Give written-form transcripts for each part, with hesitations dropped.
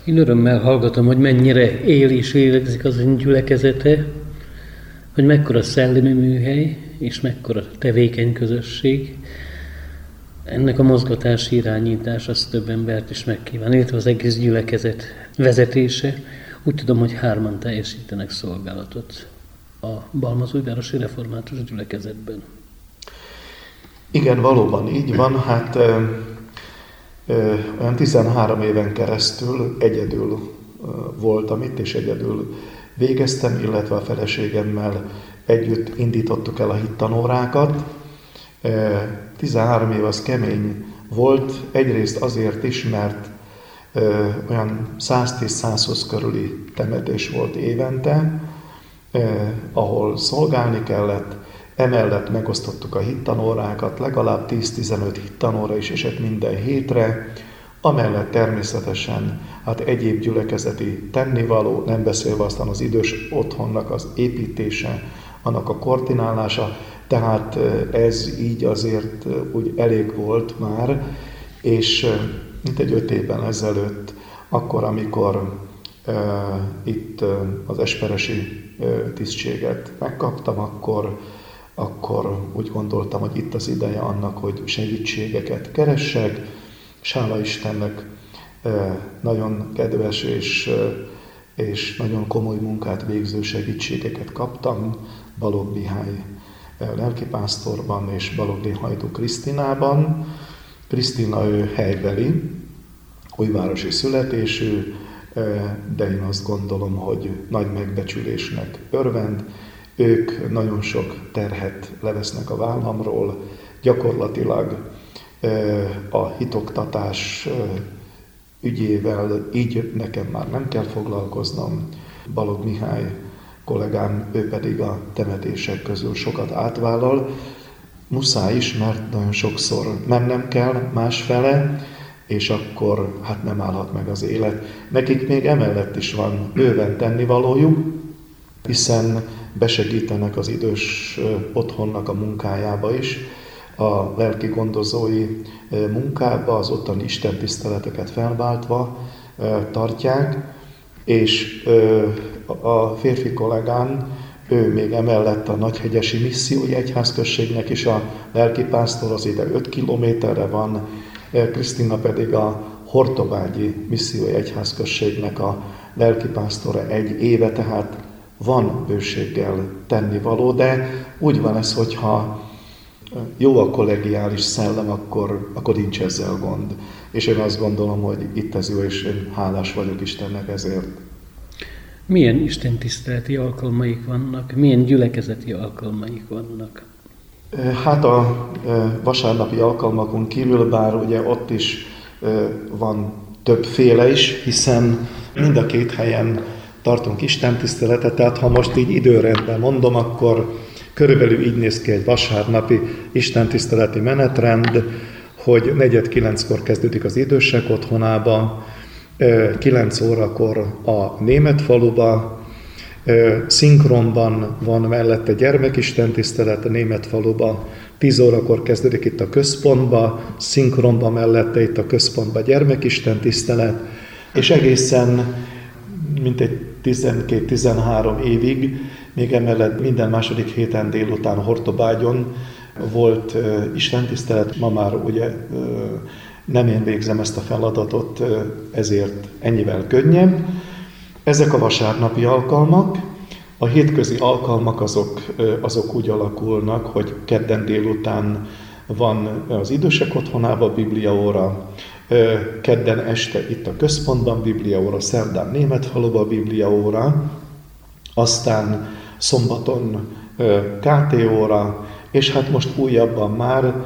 Én örömmel hallgatom, hogy mennyire él és lélegzik az ön gyülekezete, hogy mekkora szellemi műhely, és mekkora tevékeny közösség. Ennek a mozgatási irányítás az több embert is megkíván, illetve az egész gyülekezet vezetése. Úgy tudom, hogy 3 teljesítenek szolgálatot a Balmazújvárosi Református Gyülekezetben. Igen, valóban így van. Hát olyan 13 éven keresztül egyedül voltam itt, és egyedül végeztem, illetve a feleségemmel együtt indítottuk el a hittanórákat. 13 év az kemény volt, egyrészt azért is, mert olyan 110-120 körüli temetés volt évente, ahol szolgálni kellett, emellett megosztottuk a hittanórákat, legalább 10-15 hittanóra is esett minden hétre, amellett természetesen hát egyéb gyülekezeti tennivaló, nem beszélve aztán az idős otthonnak az építése, annak a koordinálása, tehát ez így azért úgy elég volt már, és mintegy 5 évvel ezelőtt, akkor, amikor itt az esperesi tisztséget megkaptam, akkor úgy gondoltam, hogy itt az ideje annak, hogy segítségeket keressek, és hála Istennek nagyon kedves és nagyon komoly munkát végző segítségeket kaptam Balogh Mihály lelkipásztorban és Balogh Hajdú Krisztinában. Krisztina ő helybeli, újvárosi születésű, de én azt gondolom, hogy nagy megbecsülésnek örvend. Ők nagyon sok terhet levesznek a vállamról, gyakorlatilag a hitoktatás ügyével így nekem már nem kell foglalkoznom. Balogh Mihály kollégám, ő pedig a temetések közül sokat átvállal. Muszáj is, mert nagyon sokszor mennem kell másfele, és akkor hát nem állhat meg az élet. Nekik még emellett is van bőven tennivalójuk, hiszen besegítenek az idős otthonnak a munkájába is, a lelki gondozói munkába, az ottani istentiszteleteket felváltva tartják, és a férfi kollégám, ő még emellett a Nagyhegyesi Missziói Egyházközségnek is a lelkipásztor, az ide 5 kilométerre van, Krisztina pedig a Hortobágyi Missziói Egyházközségnek a lelkipásztora 1 éve, tehát van bőséggel tennivaló, de úgy van ez, hogyha jó a kollegiális szellem, akkor nincs ezzel gond. És én azt gondolom, hogy itt ez jó, és én hálás vagyok Istennek ezért. Milyen istentiszteleti alkalmaik vannak? Milyen gyülekezeti alkalmaik vannak? Hát a vasárnapi alkalmakon kívül, bár ugye ott is van többféle is, hiszen mind a 2 helyen tartunk istentiszteletet, tehát ha most így időrendben mondom, akkor körülbelül így néz ki egy vasárnapi istentiszteleti menetrend, hogy 8:45-kor kezdődik az idősek otthonába, 9 órakor a Németfaluba, szinkronban van mellette gyermekistentisztelet a Németfaluba, 10 órakor kezdődik itt a központba, szinkronban mellette itt a központba gyermekistentisztelet, és egészen mintegy 12-13 évig, még emellett minden második héten délután Hortobágyon volt istentisztelet, ma már ugye nem én végzem ezt a feladatot, ezért ennyivel könnyebb. Ezek a vasárnapi alkalmak, a hétközi alkalmak azok úgy alakulnak, hogy kedden délután van az idősek otthonában bibliaóra, kedden este itt a központban bibliaóra, szerdán Németfaluban bibliaóra, aztán szombaton KT-óra, és hát most újabban már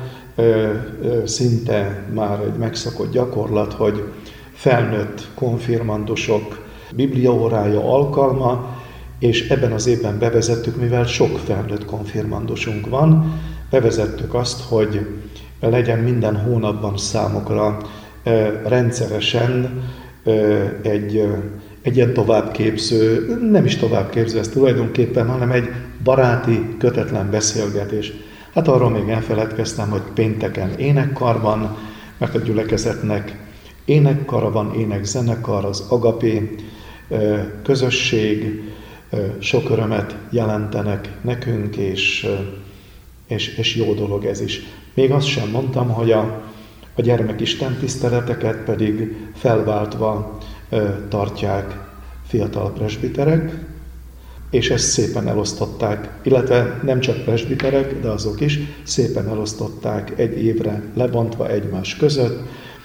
szinte már egy megszokott gyakorlat, hogy felnőtt konfirmandusok bibliaórája alkalma, és ebben az évben bevezettük, mivel sok felnőtt konfirmandusunk van, bevezettük azt, hogy legyen minden hónapban számukra rendszeresen egy ilyen továbbképző, nem is továbbképző ez tulajdonképpen, hanem egy baráti, kötetlen beszélgetés. Hát arról még elfeledkeztem, hogy pénteken énekkarban, mert a gyülekezetnek énekkara van, énekzenekar, az Agapé közösség, sok örömet jelentenek nekünk, és jó dolog ez is. Még azt sem mondtam, hogy a gyermekisten tiszteleteket pedig felváltva tartják fiatal presbiterek, és ezt szépen elosztották, illetve nem csak presbiterek, de azok is szépen elosztották egy évre lebontva egymás között,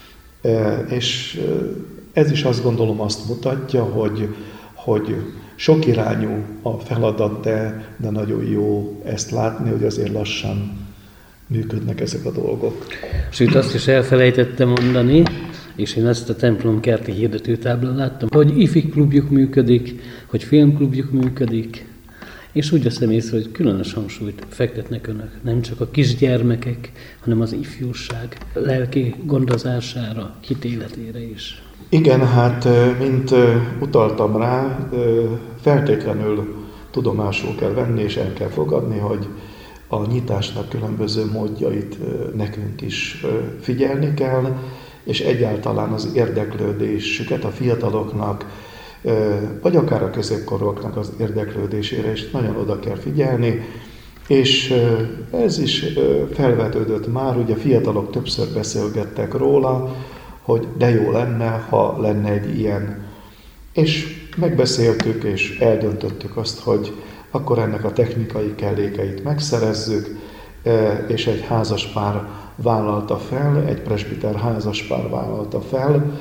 és ez is azt gondolom azt mutatja, hogy sokirányú a feladat, de nagyon jó ezt látni, hogy azért lassan működnek ezek a dolgok. Sőt, azt is elfelejtettem mondani, és én ezt a templomkerti hirdetőtáblán láttam, hogy ifi klubjuk működik, hogy filmklubjuk működik, és úgy veszem észre, hogy különös hangsúlyt fektetnek önök, nem csak a kisgyermekek, hanem az ifjúság lelki gondozására, hitéletére is. Igen, hát mint utaltam rá, feltétlenül tudomásul kell venni és el kell fogadni, hogy a nyitásnak különböző módjait nekünk is figyelni kell, és egyáltalán az érdeklődésüket a fiataloknak, vagy akár a középkorúaknak az érdeklődésére is nagyon oda kell figyelni, és ez is felvetődött már, ugye a fiatalok többször beszélgettek róla, hogy de jó lenne, ha lenne egy ilyen. És megbeszéltük, és eldöntöttük azt, hogy akkor ennek a technikai kellékeit megszerezzük, és egy házaspár vállalta fel, egy presbiter házaspár vállalta fel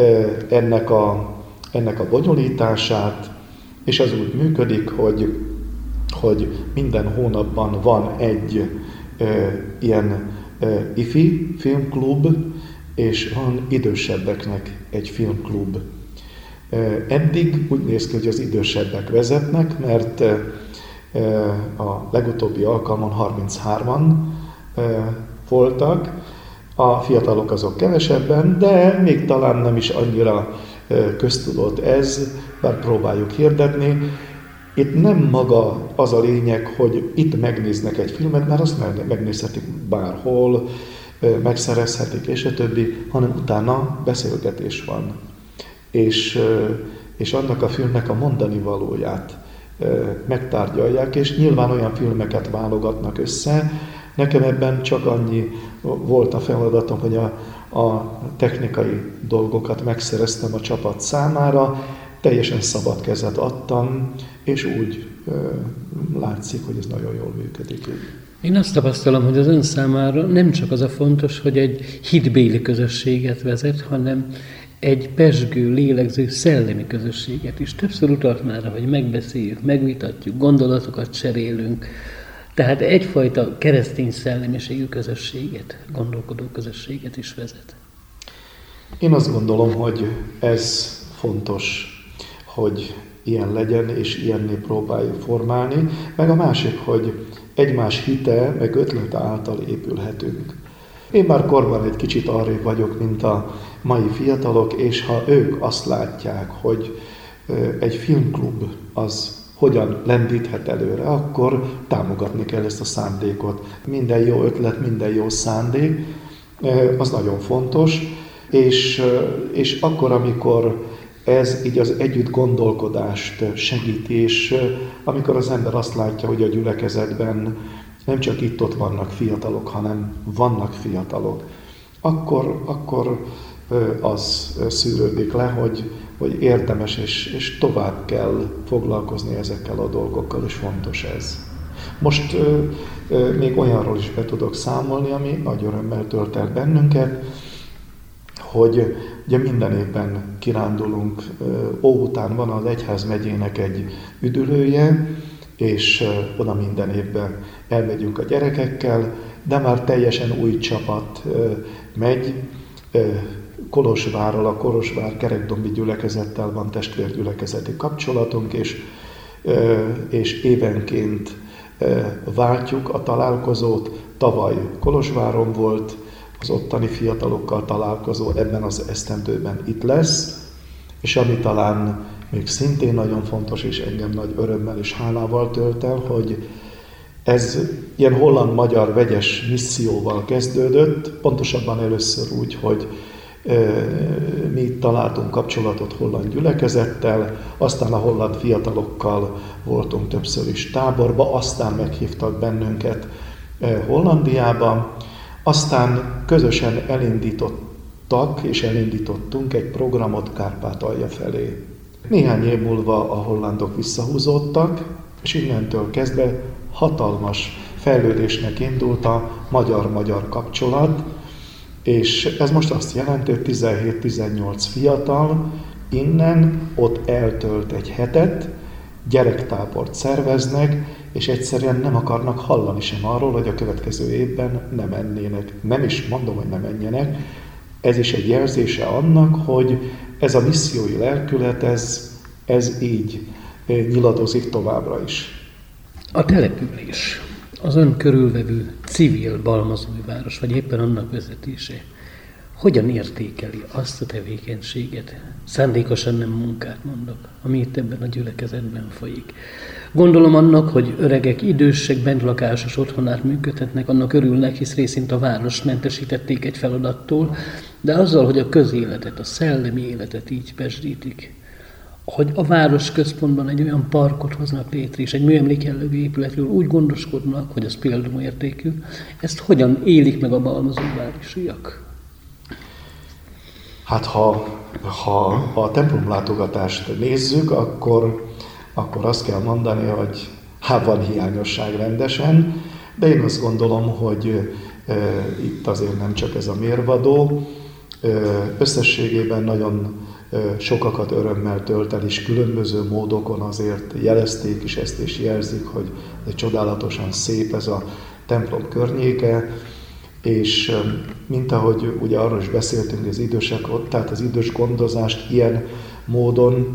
ennek a bonyolítását, és az úgy működik, hogy minden hónapban van egy ilyen ifi filmklub, és van idősebbeknek egy filmklub. Eddig úgy néz ki, hogy az idősebbek vezetnek, mert a legutóbbi alkalmon 33-an voltak, a fiatalok azok kevesebben, de még talán nem is annyira köztudott ez, bár próbáljuk hirdetni. Itt nem maga az a lényeg, hogy itt megnéznek egy filmet, mert azt megnézhetik bárhol, megszerezhetik, és a többi, hanem utána beszélgetés van. És annak a filmnek a mondani valóját megtárgyalják, és nyilván olyan filmeket válogatnak össze. Nekem ebben csak annyi volt a feladatom, hogy a technikai dolgokat megszereztem a csapat számára, teljesen szabad kezet adtam, és úgy látszik, hogy ez nagyon jól működik. Én azt tapasztalom, hogy az ön számára nem csak az a fontos, hogy egy hitbéli közösséget vezet, hanem egy pezsgő, lélegző, szellemi közösséget is. Többször utalt már, hogy megbeszéljük, megvitatjuk, gondolatokat cserélünk. Tehát egyfajta keresztény szellemiségű közösséget, gondolkodó közösséget is vezet. Én azt gondolom, hogy ez fontos, hogy ilyen legyen, és ilyenné próbáljuk formálni. Meg a másik, hogy egymás hite, meg ötlete által épülhetünk. Én már korban egy kicsit arrébb vagyok, mint a mai fiatalok, és ha ők azt látják, hogy egy filmklub az hogyan lendíthet előre, akkor támogatni kell ezt a szándékot. Minden jó ötlet, minden jó szándék, az nagyon fontos, és akkor, amikor ez így az együtt gondolkodást segíti, és amikor az ember azt látja, hogy a gyülekezetben nem csak itt-ott vannak fiatalok, hanem vannak fiatalok, akkor az szűrődik le, hogy érdemes és tovább kell foglalkozni ezekkel a dolgokkal, és fontos ez. Most még olyanról is be tudok számolni, ami nagy örömmel tölt el bennünket, hogy ugye minden évben kirándulunk, Óbudán van az egyházmegyének egy üdülője, és oda minden évben elmegyünk a gyerekekkel, de már teljesen új csapat megy, Kolozsvárral, a Kolozsvár kerekdombi gyülekezettel van testvérgyülekezeti kapcsolatunk, és évenként váltjuk a találkozót. Tavaly Kolozsváron volt az ottani fiatalokkal találkozó, ebben az esztendőben itt lesz, és ami talán még szintén nagyon fontos, és engem nagy örömmel és hálával tölt el, hogy ez ilyen holland-magyar vegyes misszióval kezdődött, pontosabban először úgy, hogy Mi itt találtunk kapcsolatot holland gyülekezettel, aztán a holland fiatalokkal voltunk többször is táborba, aztán meghívtak bennünket Hollandiába, aztán közösen elindítottak és elindítottunk egy programot Kárpátalja felé. Néhány év múlva a hollandok visszahúzódtak, és innentől kezdve hatalmas fejlődésnek indult a magyar-magyar kapcsolat, és ez most azt jelenti, hogy 17-18 fiatal innen ott eltölt egy hetet, gyerektábort szerveznek, és egyszerűen nem akarnak hallani sem arról, hogy a következő évben nem mennének. Nem is mondom, hogy nem menjenek. Ez is egy jelzése annak, hogy ez a missziói lelkület, ez így nyiladozik továbbra is. A település, az ön körülvevő civil Balmazújváros, vagy éppen annak vezetése, hogyan értékeli azt a tevékenységet? Szándékosan nem munkát mondok, ami itt ebben a gyülekezetben folyik. Gondolom annak, hogy öregek, idősek bentlakásos otthonát működhetnek, annak örülnek, hisz részint a várost mentesítették egy feladattól, de azzal, hogy a közéletet, a szellemi életet így pesdítik, hogy a város központban egy olyan parkot hoznak létre, és egy műemlékjellegű épületről úgy gondoskodnak, hogy az példaértékű, ezt hogyan élik meg a balmazújvárosiak? Hát ha a templomlátogatást nézzük, akkor azt kell mondani, hogy van hiányosság rendesen, de én azt gondolom, hogy itt azért nem csak ez a mérvadó, összességében nagyon sokakat örömmel tölt el, és különböző módokon azért jelezték is ezt, és jelzik, hogy csodálatosan szép ez a templom környéke, és mint ahogy ugye arról is beszéltünk, az idősek ott, tehát az idős gondozást ilyen módon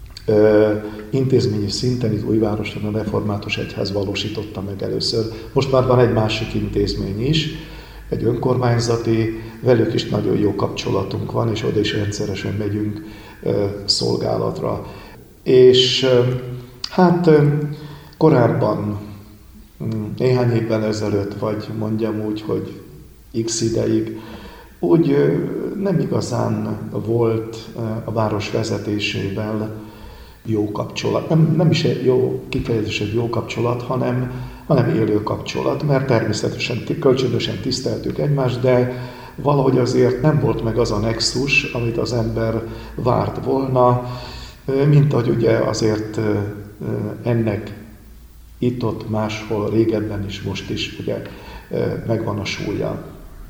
intézményi szinten itt Újvároson a Református Egyház valósította meg először. Most már van egy másik intézmény is, egy önkormányzati, velük is nagyon jó kapcsolatunk van, és oda is rendszeresen megyünk szolgálatra. És hát korábban, néhány évvel ezelőtt, vagy mondjam úgy, hogy x ideig, úgy nem igazán volt a város vezetésével jó kapcsolat. Nem is jó kifejezésed jó kapcsolat, hanem élő kapcsolat, mert természetesen kölcsönösen tiszteltük egymást, de valahogy azért nem volt meg az a nexus, amit az ember várt volna, mint ahogy ugye azért ennek itt-ott máshol, régebben is, most is ugye megvan a súlya.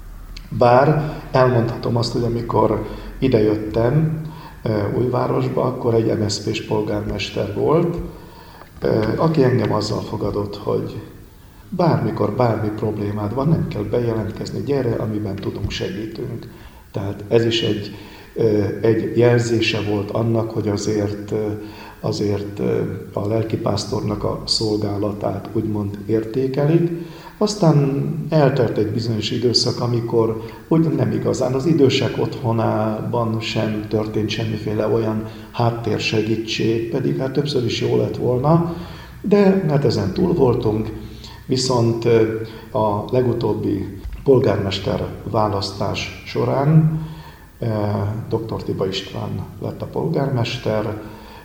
Bár elmondhatom azt, hogy amikor idejöttem Újvárosba, akkor egy MSZP-s polgármester volt, aki engem azzal fogadott, hogy bármikor bármi problémád van, nem kell bejelentkezni, gyere, amiben tudunk, segítünk. Tehát ez is egy jelzése volt annak, hogy azért a lelkipásztornak a szolgálatát úgymond értékelik. Aztán eltelt egy bizonyos időszak, amikor úgy nem igazán az idősek otthonában sem történt semmiféle olyan háttérsegítség, pedig hát többször is jó lett volna, de hát ezen túl voltunk, viszont a legutóbbi polgármester választás során dr. Tiba István lett a polgármester,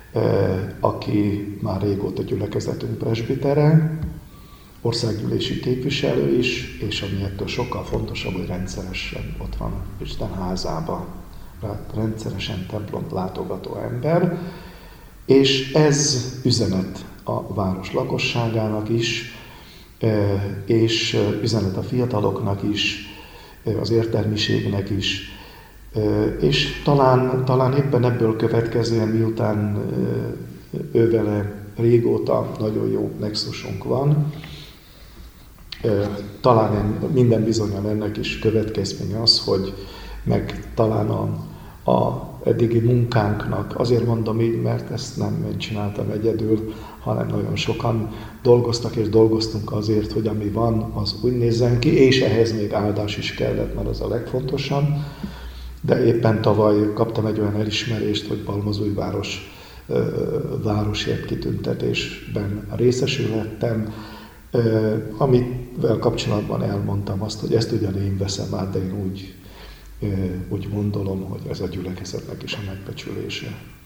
aki már régóta gyülekezetünk presbitere, országgyűlési képviselő is, és ami ettől sokkal fontosabb, hogy rendszeresen ott van Isten házában, rendszeresen templomot látogató ember, és ez üzenet a város lakosságának is, és üzenet a fiataloknak is, az értelmiségnek is, és talán éppen ebből következően, miután ővele régóta nagyon jó nexusunk van, talán minden bizonnyal ennek is következménye az, hogy meg talán a eddigi munkánknak, azért mondom így, mert ezt nem én csináltam egyedül, hanem nagyon sokan dolgoztak és dolgoztunk azért, hogy ami van, az úgy nézzen ki, és ehhez még áldás is kellett, mert az a legfontosabb. De éppen tavaly kaptam egy olyan elismerést, hogy Balmazújváros városért kitüntetésben részesülhettem, amivel kapcsolatban elmondtam azt, hogy ezt ugyan én veszem át, de én úgy gondolom, hogy ez a gyülekezetnek is a megbecsülése.